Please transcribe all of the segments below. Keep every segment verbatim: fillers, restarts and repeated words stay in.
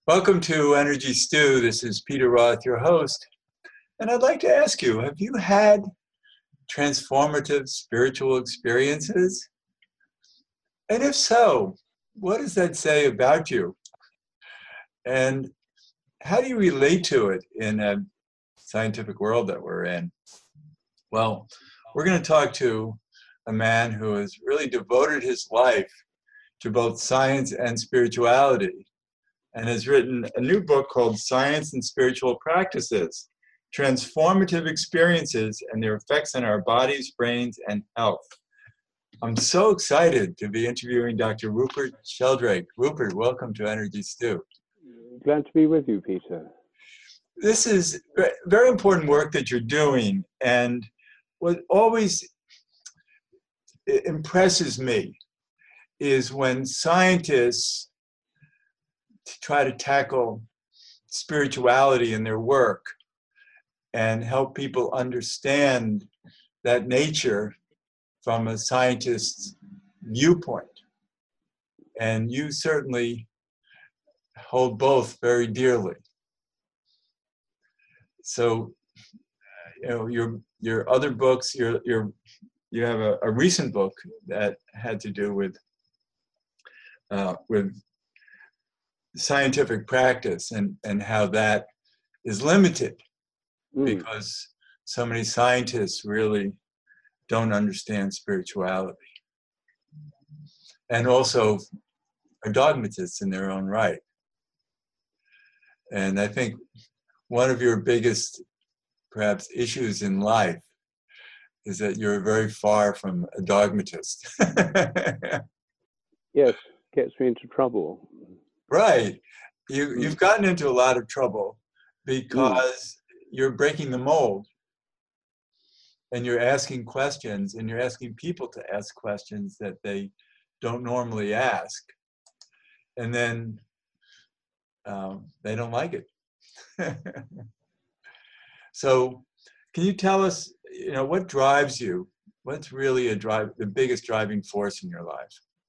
Welcome to Energy Stew. This is Peter Roth, your host. And I'd like to ask you, have you had transformative spiritual experiences? And if so, what does that say about you? And how do you relate to it in a scientific world that we're in? Well, we're going to talk to a man who has really devoted his life to both science and spirituality, and has written a new book called Science and Spiritual Practices, Transformative Experiences and Their Effects on Our Bodies, Brains, and Health. I'm so excited to be interviewing Doctor Rupert Sheldrake. Rupert, welcome to Energy Stew. Glad to be with you, Peter. This is very important work that you're doing, and what always impresses me is when scientists try to tackle spirituality in their work and help people understand that nature from a scientist's viewpoint. And you certainly hold both very dearly. So, you know, your your other books, your your you have a, a recent book that had to do with uh, with scientific practice and, and how that is limited mm. because so many scientists really don't understand spirituality and also are dogmatists in their own right. And I think one of your biggest, perhaps, issues in life is that you're very far from a dogmatist. Yes, gets me into trouble. Right. You, mm. You've gotten into a lot of trouble because mm. you're breaking the mold and you're asking questions and you're asking people to ask questions that they don't normally ask. And then um, they don't like it. So can you tell us, you know, what drives you? What's really a drive, the biggest driving force in your life?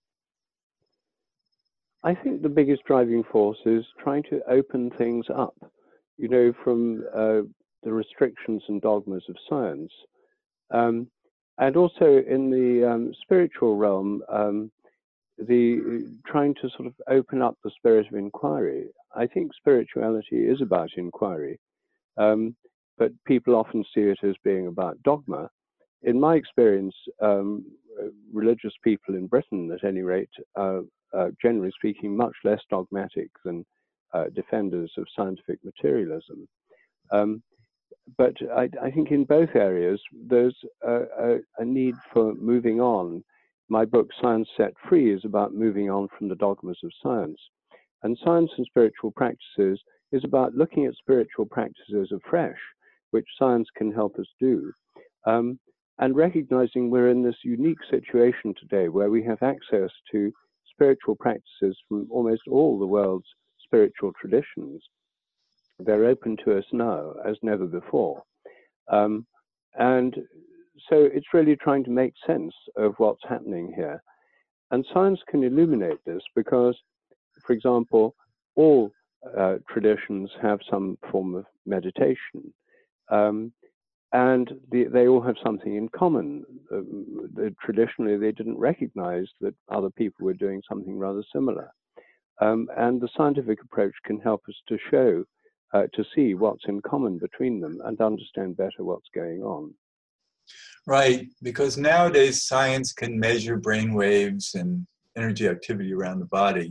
I think the biggest driving force is trying to open things up, you know, from uh, the restrictions and dogmas of science. Um, and also in the um, spiritual realm, um, the trying to sort of open up the spirit of inquiry. I think spirituality is about inquiry, um, but people often see it as being about dogma. In my experience, um, religious people in Britain, at any rate, uh, Uh, generally speaking, much less dogmatic than uh, defenders of scientific materialism. Um, but I, I think in both areas, there's a, a, a need for moving on. My book, Science Set Free, is about moving on from the dogmas of science. And Science and Spiritual Practices is about looking at spiritual practices afresh, which science can help us do. Um, and recognizing we're in this unique situation today where we have access to spiritual practices from almost all the world's spiritual traditions. They're open to us now as never before. Um, and so it's really trying to make sense of what's happening here. And science can illuminate this because, for example, all uh, traditions have some form of meditation. Um, And the, they all have something in common. Uh, the, traditionally, they didn't recognize that other people were doing something rather similar. Um, and the scientific approach can help us to show, uh, to see what's in common between them and understand better what's going on. Right, because nowadays science can measure brain waves and energy activity around the body.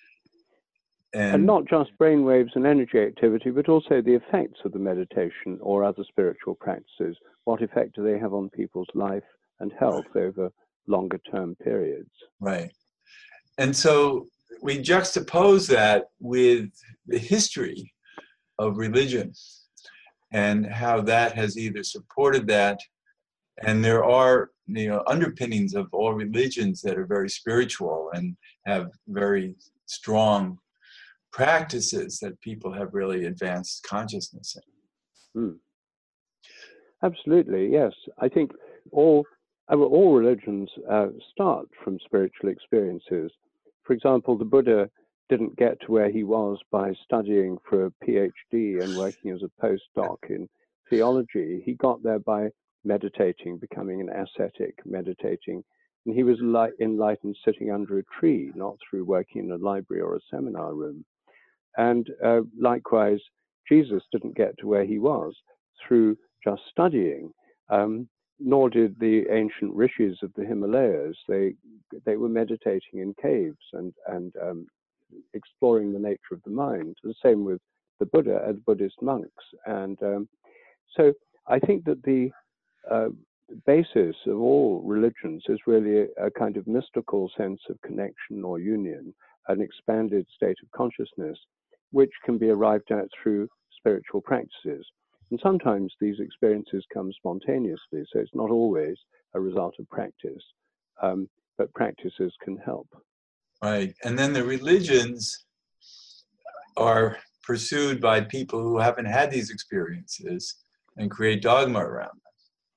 And, and not just brain waves and energy activity, but also the effects of the meditation or other spiritual practices. What effect do they have on people's life and health over longer term periods? Right. And so we juxtapose that with the history of religion and how that has either supported that, and there are, you know, underpinnings of all religions that are very spiritual and have very strong practices that people have really advanced consciousness in. Hmm. Absolutely, yes. I think all all religions uh, start from spiritual experiences. For example, the Buddha didn't get to where he was by studying for a PhD and working as a postdoc in theology. He got there by meditating, becoming an ascetic, meditating. And he was light, enlightened sitting under a tree, not through working in a library or a seminar room. And uh, likewise, Jesus didn't get to where he was through just studying, um, nor did the ancient rishis of the Himalayas. They they were meditating in caves and and um, exploring the nature of the mind. The same with the Buddha and Buddhist monks. And um, so I think that the uh, basis of all religions is really a, a kind of mystical sense of connection or union, an expanded state of consciousness, which can be arrived at through spiritual practices. And sometimes these experiences come spontaneously, so it's not always a result of practice, um, but practices can help. Right. And then the religions are pursued by people who haven't had these experiences and create dogma around them.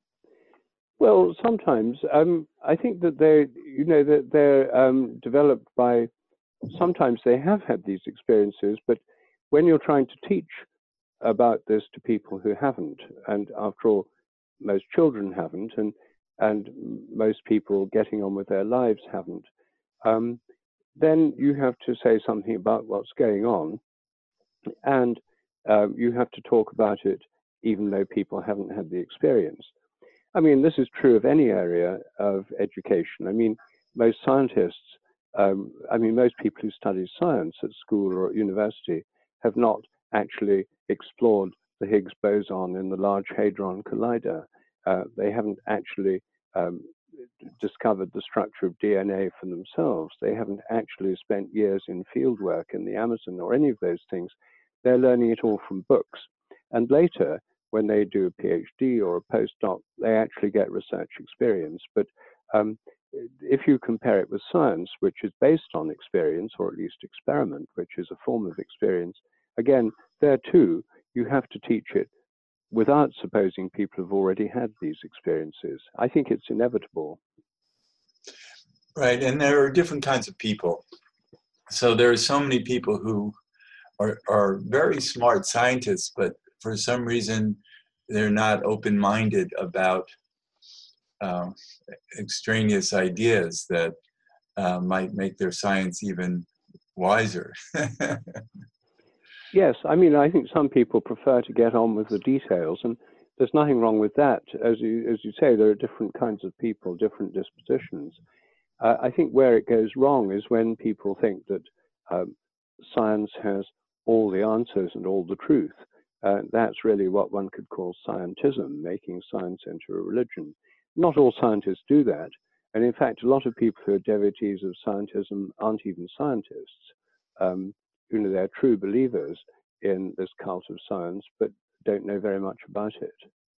Well, sometimes um, I think that they, you know, that they're um, developed by. Sometimes they have had these experiences, but when you're trying to teach about this to people who haven't, and after all, most children haven't, and and most people getting on with their lives haven't, um, then you have to say something about what's going on, and um, you have to talk about it even though people haven't had the experience. I mean, this is true of any area of education. I mean, most scientists, um, I mean, most people who study science at school or at university have not actually explored the Higgs boson in the Large Hadron Collider. Uh, they haven't actually um, discovered the structure of D N A for themselves. They haven't actually spent years in field work in the Amazon or any of those things. They're learning it all from books. And later, when they do a PhD or a postdoc, they actually get research experience. But um, if you compare it with science, which is based on experience, or at least experiment, which is a form of experience, again, there too, you have to teach it without supposing people have already had these experiences. I think it's inevitable. Right, and there are different kinds of people. So there are so many people who are, are very smart scientists, but for some reason, they're not open-minded about uh, extraneous ideas that uh, might make their science even wiser. Yes, I mean, I think some people prefer to get on with the details, and there's nothing wrong with that. As you, as you say, there are different kinds of people, different dispositions. Uh, I think where it goes wrong is when people think that um, science has all the answers and all the truth. Uh, that's really what one could call scientism, making science into a religion. Not all scientists do that. And in fact, a lot of people who are devotees of scientism aren't even scientists. Um, you know, they're true believers in this cult of science, but don't know very much about it.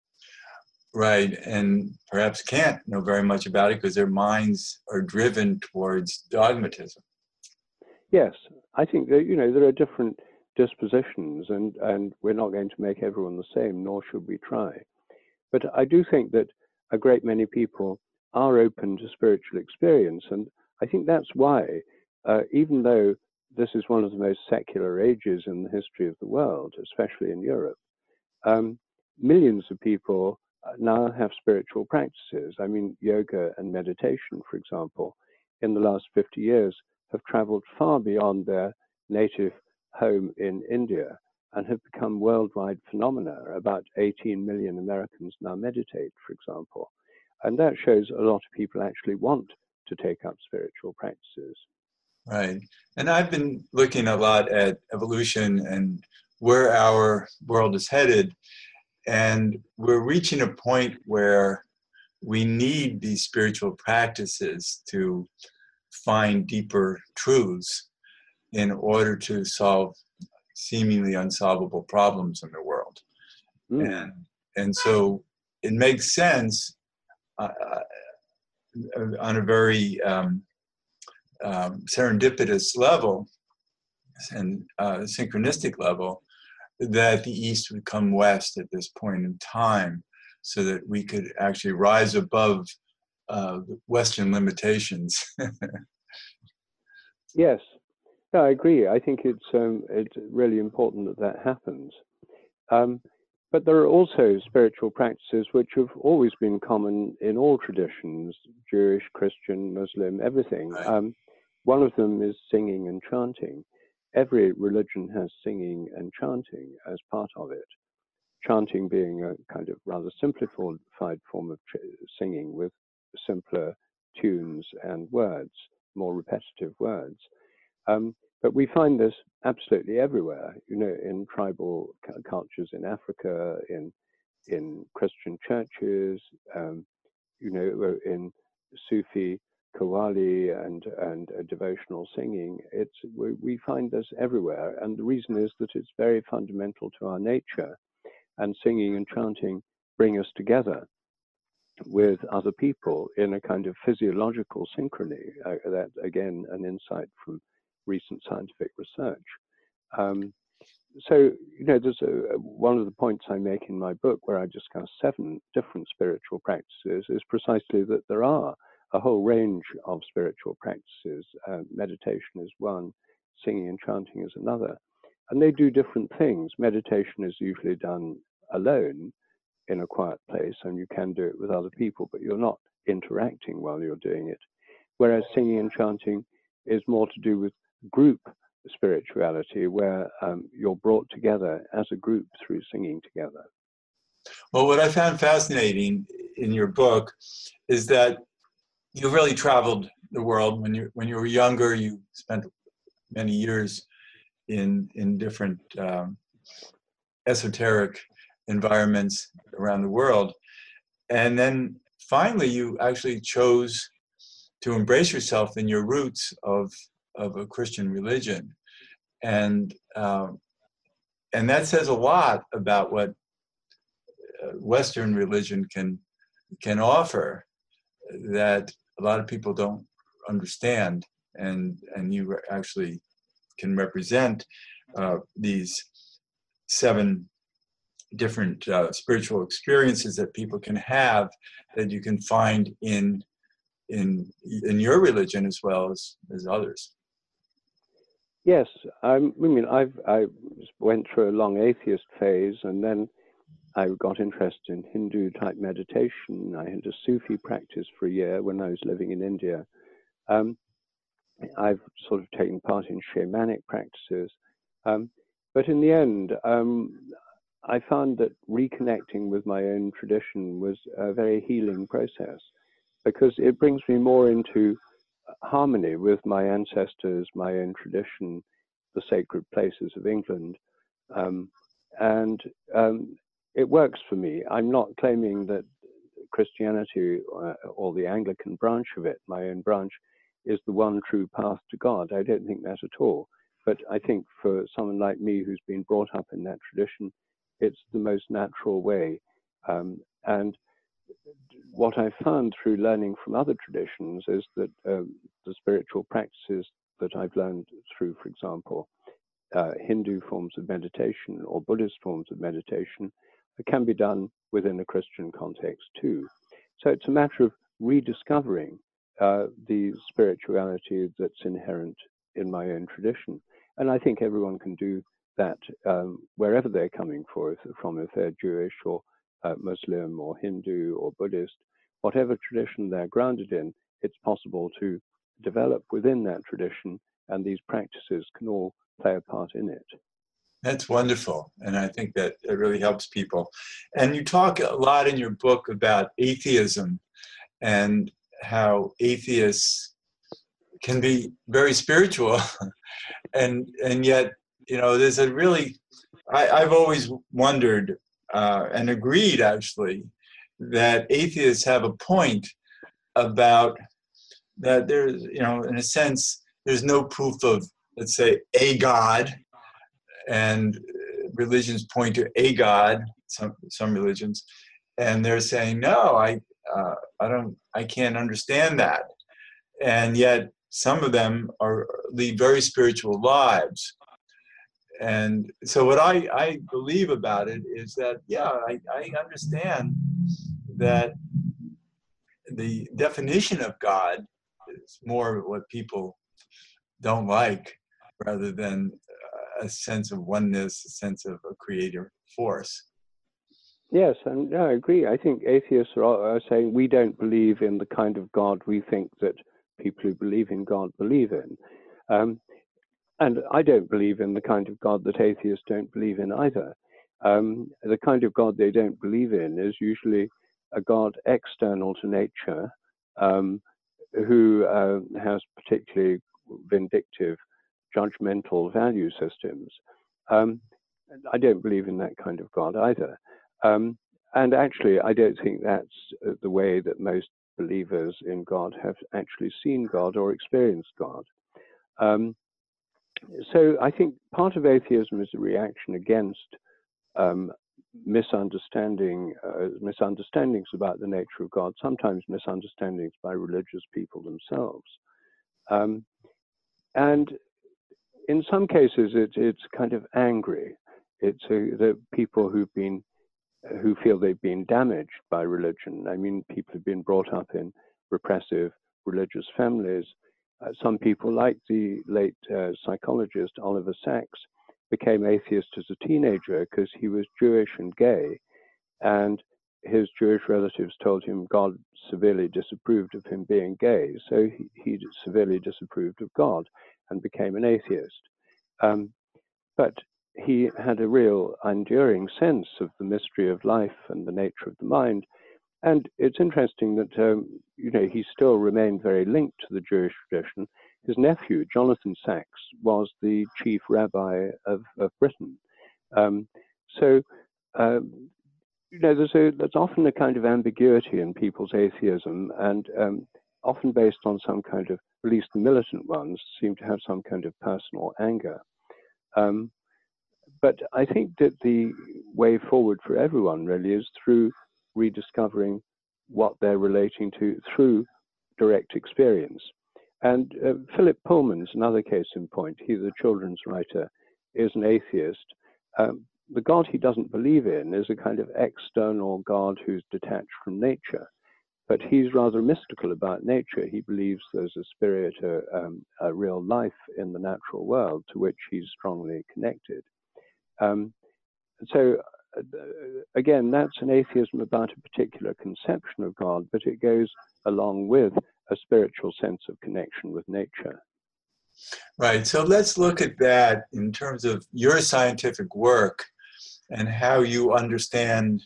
Right, and perhaps can't know very much about it because their minds are driven towards dogmatism. Yes, I think that, you know, there are different dispositions, and, and we're not going to make everyone the same, nor should we try. But I do think that a great many people are open to spiritual experience, and I think that's why, uh, even though this is one of the most secular ages in the history of the world, especially in Europe, um, millions of people now have spiritual practices. I mean, yoga and meditation, for example, in the last fifty years have traveled far beyond their native home in India and have become worldwide phenomena. About eighteen million Americans now meditate, for example. And that shows a lot of people actually want to take up spiritual practices. Right. And I've been looking a lot at evolution and where our world is headed. And we're reaching a point where we need these spiritual practices to find deeper truths in order to solve seemingly unsolvable problems in the world. Mm. And, and so it makes sense uh, on a very um, um, serendipitous level and uh, synchronistic level that the East would come West at this point in time so that we could actually rise above uh, Western limitations. Yes, Yeah, I agree. I think it's um, it's really important that that happens. Um, but there are also spiritual practices which have always been common in all traditions, Jewish, Christian, Muslim, everything. Right. Um, one of them is singing and chanting. Every religion has singing and chanting as part of it. Chanting being a kind of rather simplified form of singing with simpler tunes and words, more repetitive words. Um, but we find this absolutely everywhere, you know, in tribal cultures in Africa, in in Christian churches, um, you know, in Sufi Qawwali and and uh, devotional singing. It's we, we find this everywhere, and the reason is that it's very fundamental to our nature. And singing and chanting bring us together with other people in a kind of physiological synchrony. Uh, that again, an insight from recent scientific research. Um, so, you know, there's a, one of the points I make in my book where I discuss seven different spiritual practices is precisely that there are a whole range of spiritual practices. Uh, meditation is one, singing and chanting is another. And they do different things. Meditation is usually done alone in a quiet place, and you can do it with other people, but you're not interacting while you're doing it. Whereas singing and chanting is more to do with group spirituality, where um, you're brought together as a group through singing together. Well, what I found fascinating in your book is that you really traveled the world. When you when you were younger, you spent many years in in different um, esoteric environments around the world, and then finally, you actually chose to embrace yourself in your roots of of a Christian religion, and um, and that says a lot about what Western religion can can offer that a lot of people don't understand, and and you actually can represent uh, these seven different uh, spiritual experiences that people can have that you can find in in in your religion as well as as others. Yes, I'm, I mean, I've I went through a long atheist phase, and then I got interested in Hindu type meditation. I had a Sufi practice for a year when I was living in India. Um, I've sort of taken part in shamanic practices. Um, but in the end, um, I found that reconnecting with my own tradition was a very healing process because it brings me more into harmony with my ancestors, my own tradition, the sacred places of England. Um, and um, it works for me. I'm not claiming that Christianity uh, or the Anglican branch of it, my own branch, is the one true path to God. I don't think that at all. But I think for someone like me who's been brought up in that tradition, it's the most natural way. Um, and what I found through learning from other traditions is that um, the spiritual practices that I've learned through, for example, uh, Hindu forms of meditation or Buddhist forms of meditation can be done within a Christian context too. So it's a matter of rediscovering uh, the spirituality that's inherent in my own tradition. And I think everyone can do that um, wherever they're coming for, if, from, if they're Jewish or uh, Muslim or Hindu or Buddhist, whatever tradition they're grounded in, it's possible to develop within that tradition, and these practices can all play a part in it. That's wonderful, and I think that it really helps people. And you talk a lot in your book about atheism and how atheists can be very spiritual, and and yet, you know, there's a really, I, I've always wondered uh, and agreed actually that atheists have a point about that there's, you know, in a sense, there's no proof of, let's say, a God, and religions point to a God, some some religions, and they're saying, no, I uh, I don't, I can't understand that, and yet some of them are lead very spiritual lives. And so what I, I believe about it is that, yeah, I, I understand that the definition of God is more what people don't like. rather than a sense of oneness, a sense of a creator force. Yes, and yeah, I agree. I think atheists are, are saying we don't believe in the kind of God we think that people who believe in God believe in. Um, and I don't believe in the kind of God that atheists don't believe in either. Um, the kind of God they don't believe in is usually a God external to nature, um, who uh, has particularly vindictive, judgmental value systems. Um, I don't believe in that kind of God either. Um, and actually, I don't think that's the way that most believers in God have actually seen God or experienced God. Um, so I think part of atheism is a reaction against um, misunderstanding, uh, misunderstandings about the nature of God, sometimes misunderstandings by religious people themselves. Um, and in some cases, it, it's kind of angry. It's uh, the people who've been, who feel they've been damaged by religion. I mean, people have been brought up in repressive religious families. Uh, some people, like the late uh, psychologist Oliver Sacks, became atheist as a teenager because he was Jewish and gay, and his Jewish relatives told him God severely disapproved of him being gay, so he, he severely disapproved of God and became an atheist. Um, but he had a real enduring sense of the mystery of life and the nature of the mind. And it's interesting that, um, you know, he still remained very linked to the Jewish tradition. His nephew, Jonathan Sacks, was the chief rabbi of, of Britain. Um, so, um, you know, there's, a, there's often a kind of ambiguity in people's atheism, and um, often based on some kind of, at least the militant ones, seem to have some kind of personal anger. Um, but I think that the way forward for everyone really is through rediscovering what they're relating to through direct experience. And uh, Philip Pullman's another case in point. He's a children's writer, is an atheist. Um, the God he doesn't believe in is a kind of external God who's detached from nature. But he's rather mystical about nature. He believes there's a spirit, a, um, a real life in the natural world to which he's strongly connected. Um, so, uh, again, that's an atheism about a particular conception of God, but it goes along with a spiritual sense of connection with nature. Right. So let's look at that in terms of your scientific work and how you understand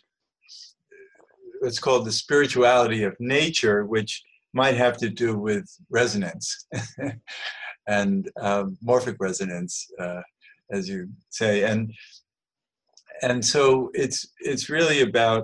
what's called the spirituality of nature, which might have to do with resonance and um, morphic resonance, uh, as you say. And and so it's it's really about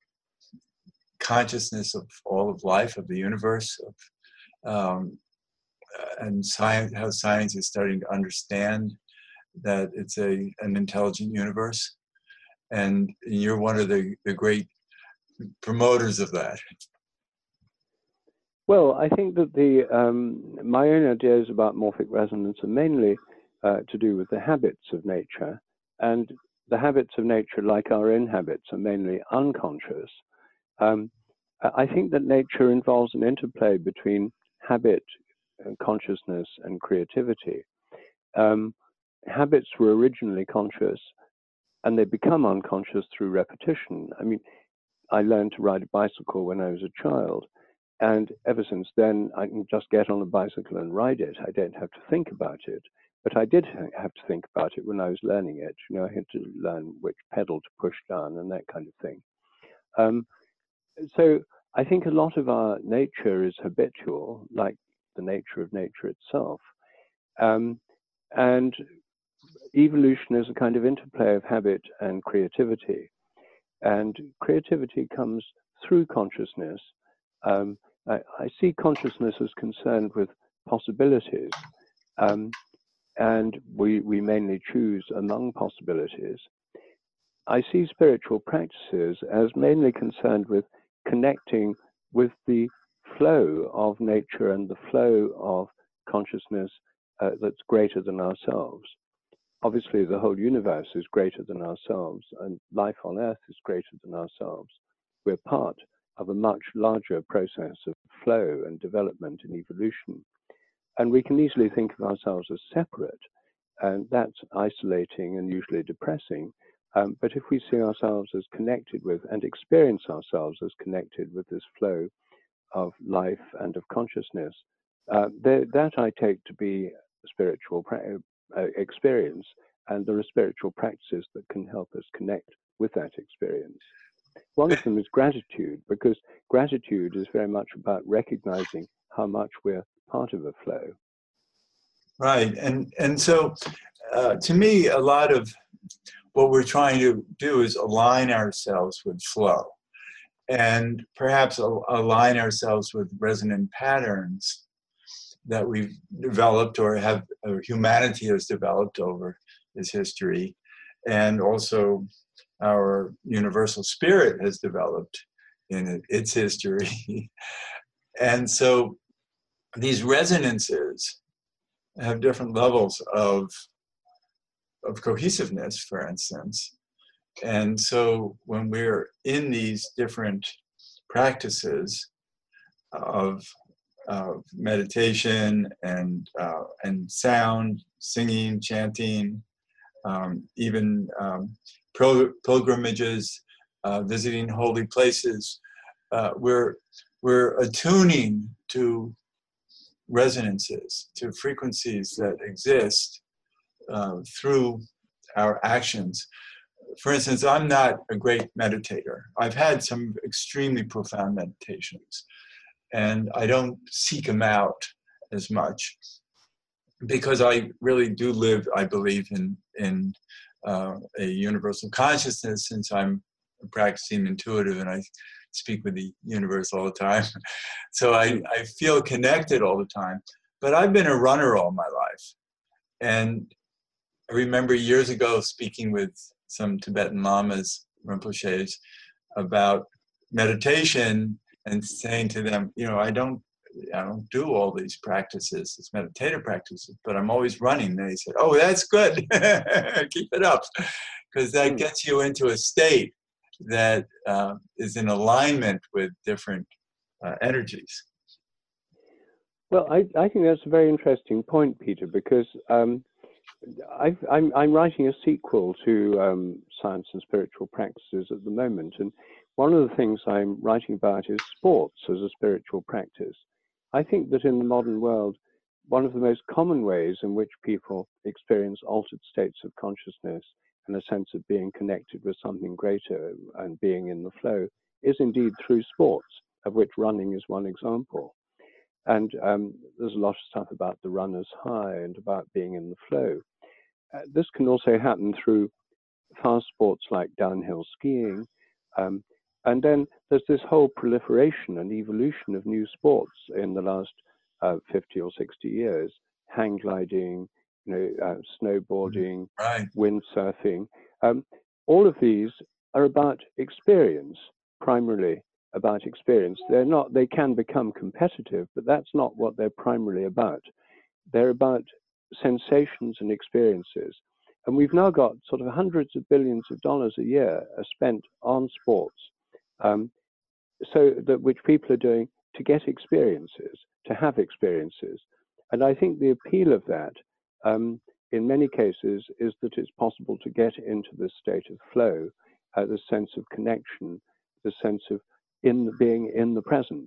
consciousness of all of life, of the universe, of, um, and science, how science is starting to understand that it's a an intelligent universe. And you're one of the, the great promoters of that. Well, I think that the um, my own ideas about morphic resonance are mainly uh, to do with the habits of nature, and the habits of nature, like our own habits, are mainly unconscious. Um, I think that nature involves an interplay between habit, and consciousness, and creativity. Um, habits were originally conscious, and they become unconscious through repetition. I mean, I learned to ride a bicycle when I was a child, and ever since then, I can just get on a bicycle and ride it. I don't have to think about it. But I did have to think about it when I was learning it. You know, I had to learn which pedal to push down and that kind of thing. Um, so I think a lot of our nature is habitual, like the nature of nature itself. Um, and evolution is a kind of interplay of habit and creativity. And creativity comes through consciousness. Um, I, I see consciousness as concerned with possibilities. Um, and we, we mainly choose among possibilities. I see spiritual practices as mainly concerned with connecting with the flow of nature and the flow of consciousness uh, that's greater than ourselves. Obviously, the whole universe is greater than ourselves, and life on Earth is greater than ourselves. We're part of a much larger process of flow and development and evolution. And we can easily think of ourselves as separate. and that's isolating and usually depressing. Um, but if we see ourselves as connected with and experience ourselves as connected with this flow of life and of consciousness, uh, th- that I take to be a spiritual pra- uh, experience, and there are spiritual practices that can help us connect with that experience. One of them is gratitude, because gratitude is very much about recognizing how much we're part of a flow. Right, and and so uh, to me, a lot of what we're trying to do is align ourselves with flow, and perhaps al- align ourselves with resonant patterns that we've developed or have or humanity has developed over its history, and also our universal spirit has developed in it, its history. And so these resonances have different levels of of cohesiveness, for instance. And so when we're in these different practices of, of meditation and, uh, and sound, singing, chanting, um, even um, pil- pilgrimages, uh, visiting holy places, uh, we're, we're attuning to resonances, to frequencies that exist uh, through our actions. For instance, I'm not a great meditator. I've had some extremely profound meditations, and I don't seek them out as much because I really do live, I believe, in, in uh, a universal consciousness, since I'm practicing intuitive and I speak with the universe all the time. So I, I feel connected all the time. But I've been a runner all my life. And I remember years ago speaking with some Tibetan lamas, Rinpoches, about meditation and saying to them, you know, I don't, I don't do all these practices, these meditative practices, but I'm always running. And they said, oh, that's good. Keep it up. Because that Mm. gets you into a state that uh, is in alignment with different uh, energies. Well, I, I think that's a very interesting point, Peter, because um, I've, I'm, I'm writing a sequel to um, Science and Spiritual Practices at the moment. And one of the things I'm writing about is sports as a spiritual practice. I think that in the modern world, one of the most common ways in which people experience altered states of consciousness and a sense of being connected with something greater and being in the flow is indeed through sports, of which running is one example. And um, there's a lot of stuff about the runner's high and about being in the flow. Uh, this can also happen through fast sports like downhill skiing. Um, and then there's this whole proliferation and evolution of new sports in the last uh, fifty or sixty years. Hang gliding, you know, uh, snowboarding, Right. windsurfing. Um, all of these are about experience, primarily about experience. They're not, they can become competitive, but that's not what they're primarily about. They're about sensations and experiences. And we've now got sort of hundreds of billions of dollars a year are spent on sports, um, so that which people are doing to get experiences, to have experiences. And I think the appeal of that, um, in many cases, is that it's possible to get into this state of flow, uh, the sense of connection, the sense of in the, being in the present.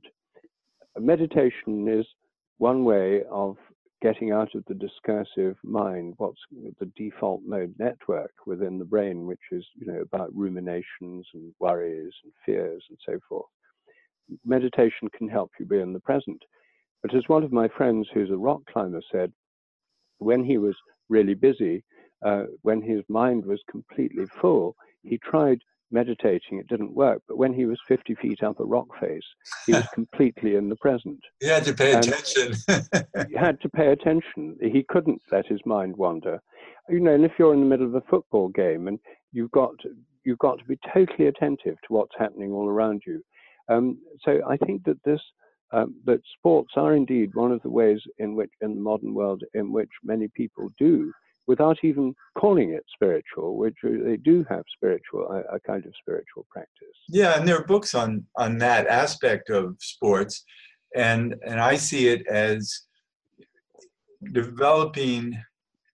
Meditation is one way of getting out of the discursive mind, what's the default mode network within the brain, which is, you know, about ruminations and worries and fears and so forth. Meditation can help you be in the present. But as one of my friends who's a rock climber said, when he was really busy, uh, when his mind was completely full, he tried meditating, it didn't work. But when he was fifty feet up a rock face, he was completely in the present. You had to pay And attention. he had to pay attention. He couldn't let his mind wander. You know, and if you're in the middle of a football game and you've got to, you've got to be totally attentive to what's happening all around you. Um, so I think that this um, that sports are indeed one of the ways in which, in the modern world, in which many people do, without even calling it spiritual, which they do have spiritual, a, a kind of spiritual practice. Yeah, and there are books on on that aspect of sports, and and I see it as developing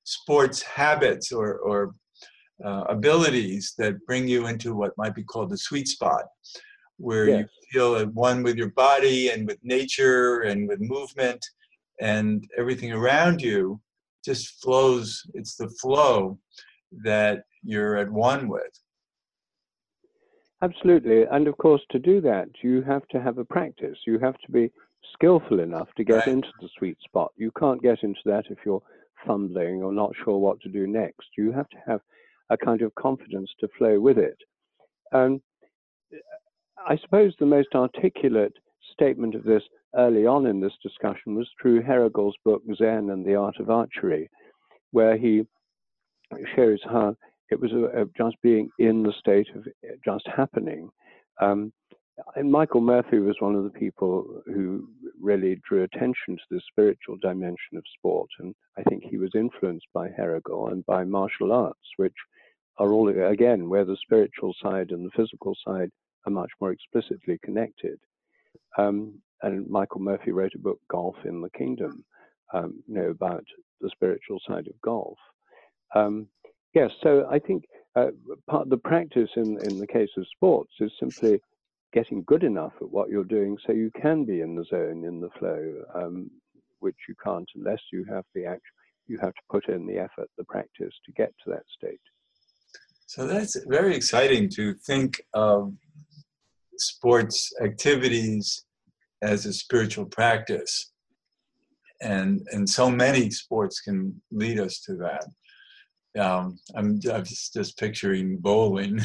sports habits or, or uh, abilities that bring you into what might be called the sweet spot, where Yes. you feel at one with your body and with nature and with movement, and everything around you just flows. It's the flow that you're at one with. Absolutely. And of course, to do that, you have to have a practice. You have to be skillful enough to get Right. into the sweet spot. You can't get into that if you're fumbling or not sure what to do next. You have to have a kind of confidence to flow with it. And I suppose the most articulate statement of this early on in this discussion was through Herrigol's book, Zen and the Art of Archery, where he shows how it was a, a just being in the state of just happening. Um, and Michael Murphy was one of the people who really drew attention to the spiritual dimension of sport. And I think he was influenced by Herrigol and by martial arts, which are all, again, where the spiritual side and the physical side are much more explicitly connected. Um, and Michael Murphy wrote a book, Golf in the Kingdom, um, you know, about the spiritual side of golf. Um, yes, so I think uh, part of the practice in, in the case of sports is simply getting good enough at what you're doing so you can be in the zone, in the flow, um, which you can't unless you have the act, you have to put in the effort, the practice to get to that state. So that's very exciting to think of sports activities as a spiritual practice. And, and so many sports can lead us to that. Um, I'm, I'm just, just picturing bowling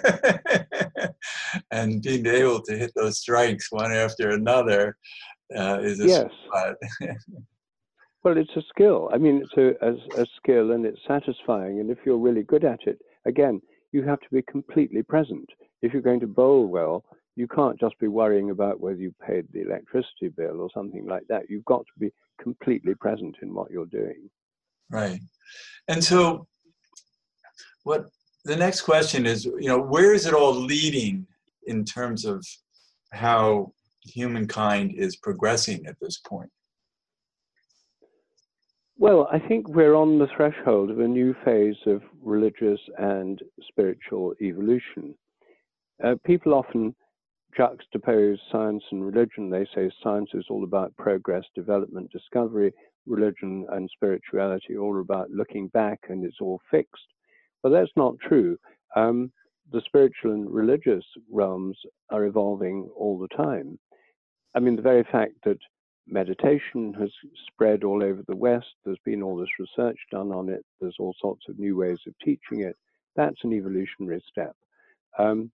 and being able to hit those strikes one after another uh, is a Yes. spot. Well, it's a skill. I mean, it's a, a, a skill and it's satisfying. And if you're really good at it, again, you have to be completely present. If you're going to bowl well, you can't just be worrying about whether you paid the electricity bill or something like that. You've got to be completely present in what you're doing. Right. And so what the next question is, you know, where is it all leading in terms of how humankind is progressing at this point? Well, I think we're on the threshold of a new phase of religious and spiritual evolution. Uh, people often juxtapose science and religion. They say science is all about progress, development, discovery, religion and spirituality all about looking back and it's all fixed. But that's not true. Um, the spiritual and religious realms are evolving all the time. I mean, the very fact that meditation has spread all over the West, there's been all this research done on it, there's all sorts of new ways of teaching it, that's an evolutionary step. Um,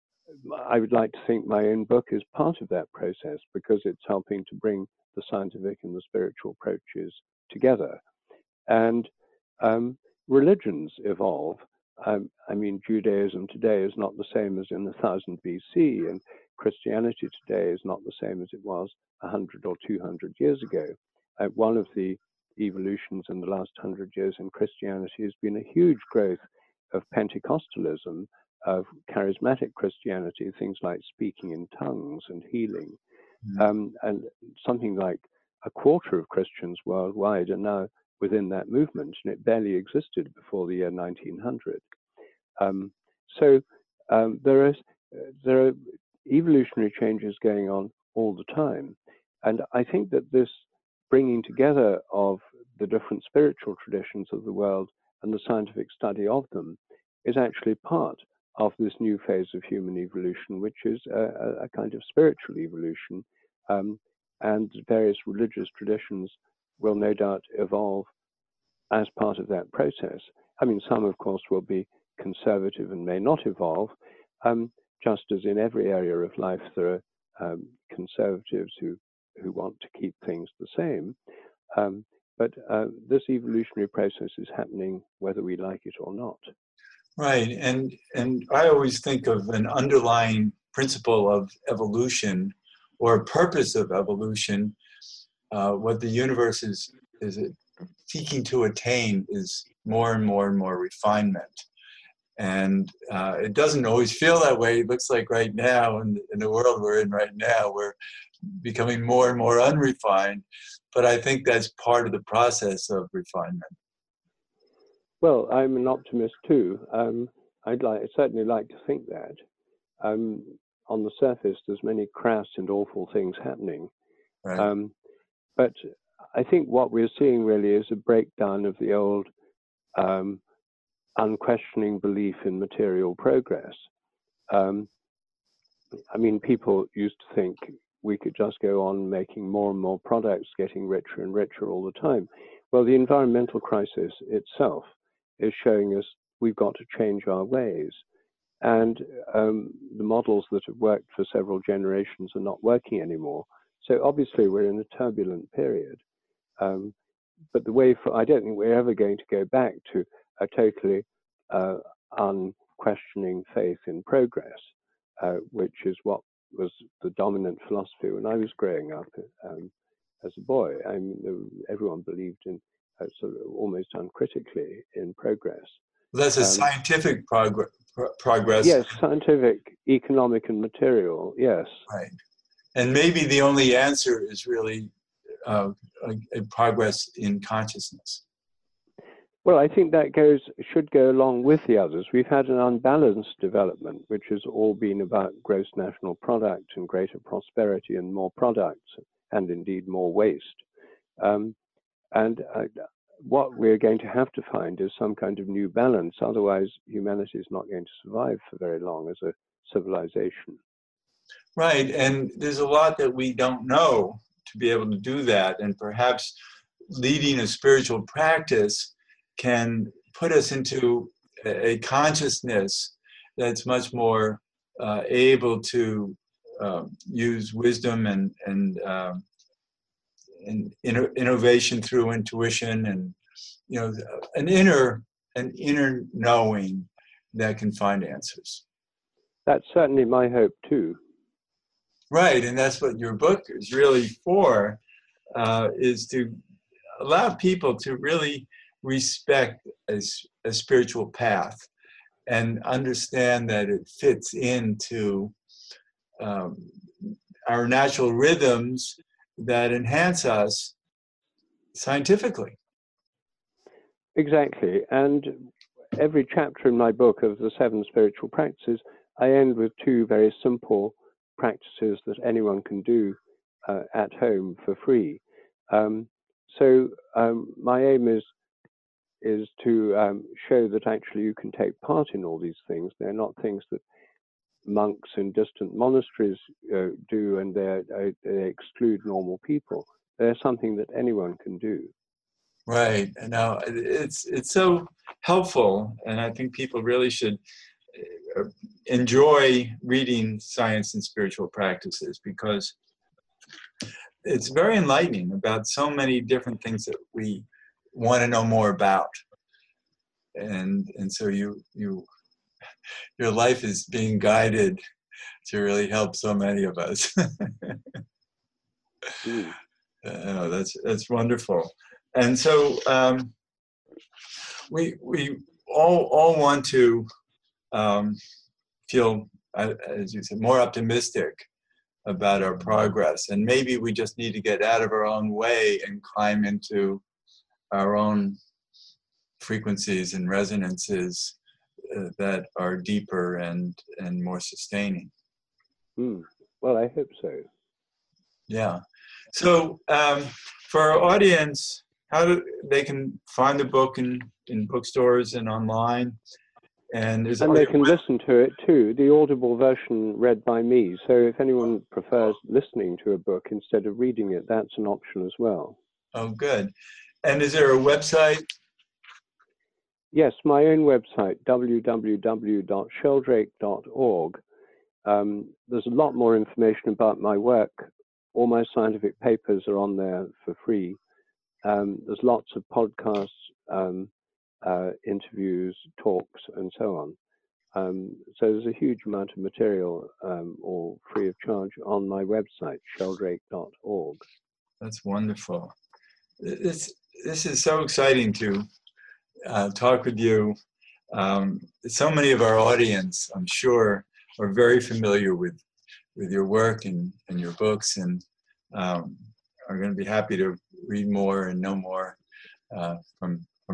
I would like to think my own book is part of that process because it's helping to bring the scientific and the spiritual approaches together. And um, religions evolve. Um, I mean, Judaism today is not the same as in one thousand B C, and Christianity today is not the same as it was one hundred or two hundred years ago. Uh, one of the evolutions in the last one hundred years in Christianity has been a huge growth of Pentecostalism, of charismatic Christianity, things like speaking in tongues and healing. Mm-hmm. um, and something like a quarter of Christians worldwide are now within that movement, and it barely existed before the year nineteen hundred. Um, so um, there is there are evolutionary changes going on all the time, and I think that this bringing together of the different spiritual traditions of the world and the scientific study of them is actually part of this new phase of human evolution, which is a, a kind of spiritual evolution, um, and various religious traditions will no doubt evolve as part of that process. I mean, some, of course, will be conservative and may not evolve, um, just as in every area of life there are um, conservatives who, who want to keep things the same. Um, but uh, this evolutionary process is happening whether we like it or not. Right, and and I always think of an underlying principle of evolution, or a purpose of evolution. Uh, what the universe is is seeking to attain is more and more and more refinement, and uh, it doesn't always feel that way. It looks like right now, in, in the world we're in right now, we're becoming more and more unrefined. But I think that's part of the process of refinement. Well, I'm an optimist too. Um, I'd like, certainly like to think that. Um, on the surface, there's many crass and awful things happening. Right. Um, but I think what we're seeing really is a breakdown of the old um, unquestioning belief in material progress. Um, I mean, people used to think we could just go on making more and more products, getting richer and richer all the time. Well, the environmental crisis itself is showing us we've got to change our ways. And um, the models that have worked for several generations are not working anymore. So obviously we're in a turbulent period. Um, but the way for, I don't think we're ever going to go back to a totally uh, unquestioning faith in progress, uh, which is what was the dominant philosophy when I was growing up um, as a boy. I mean, everyone believed in uh, sort of almost uncritically in progress. Well, that's a um, scientific prog pro progress. Yes, scientific, economic, and material, yes. Right. And maybe the only answer is really uh, a, a progress in consciousness. Well, I think that goes should go along with the others. We've had an unbalanced development, which has all been about gross national product and greater prosperity and more products, and indeed more waste. Um, and uh, what we're going to have to find is some kind of new balance. Otherwise, humanity is not going to survive for very long as a civilization. Right, and there's a lot that we don't know to be able to do that, and perhaps leading a spiritual practice can put us into a consciousness that's much more uh, able to uh, use wisdom and and, uh, and inno innovation through intuition, and you know, an inner an inner knowing that can find answers. That's certainly my hope too. Right, and that's what your book is really for, uh, is to allow people to really respect a, a spiritual path and understand that it fits into um, our natural rhythms that enhance us scientifically. Exactly, and every chapter in my book of the seven spiritual practices, I end with two very simple practices that anyone can do uh, at home for free. Um, so um, my aim is is to um, show that actually you can take part in all these things. They're not things that monks in distant monasteries uh, do, and uh, they exclude normal people. They're something that anyone can do. Right. Now it's it's so helpful, and I think people really should enjoy reading Science and Spiritual Practices, because it's very enlightening about so many different things that we want to know more about. And and so you you your life is being guided to really help so many of us. Mm. Uh, that's that's wonderful. And so um, we we all all want to um, feel, as you said, more optimistic about our progress, and maybe we just need to get out of our own way and climb into our own frequencies and resonances uh, that are deeper and and more sustaining. Mm. Well, I hope so. Yeah. So um, for our audience, how do they can find the book in in bookstores and online? And, is, and they can listen to it too, the audible version read by me. So if anyone prefers listening to a book instead of reading it, that's an option as well. Oh, good. And is there a website? Yes, my own website, w w w dot sheldrake dot org. Um, there's a lot more information about my work. All my scientific papers are on there for free. Um, there's lots of podcasts, um, uh, interviews, talks, and so on. Um, so there's a huge amount of material, um, all free of charge, on my website, sheldrake dot org. That's wonderful. This, this is so exciting to uh, talk with you. Um, so many of our audience, I'm sure, are very familiar with, with your work and, and your books, and um, are going to be happy to read more and know more uh, from, from your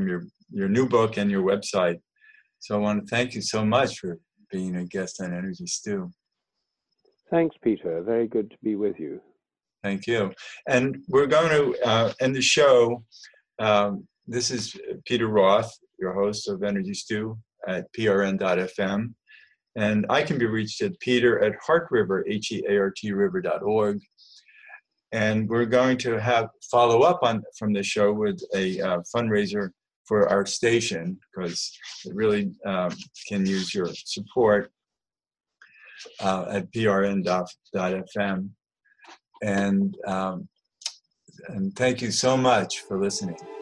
your new book and your website. So I want to thank you so much for being a guest on Energy Stew. Thanks, Peter. Very good to be with you. Thank you. And we're going to uh, end the show. Um, this is Peter Roth, your host of Energy Stew at P R N dot F M. And I can be reached at peter at heart river, H E A R T river dot org. And we're going to have follow up on from this show with a uh, fundraiser for our station, because it really um, can use your support uh, at P R N dot F M. And, um, and thank you so much for listening.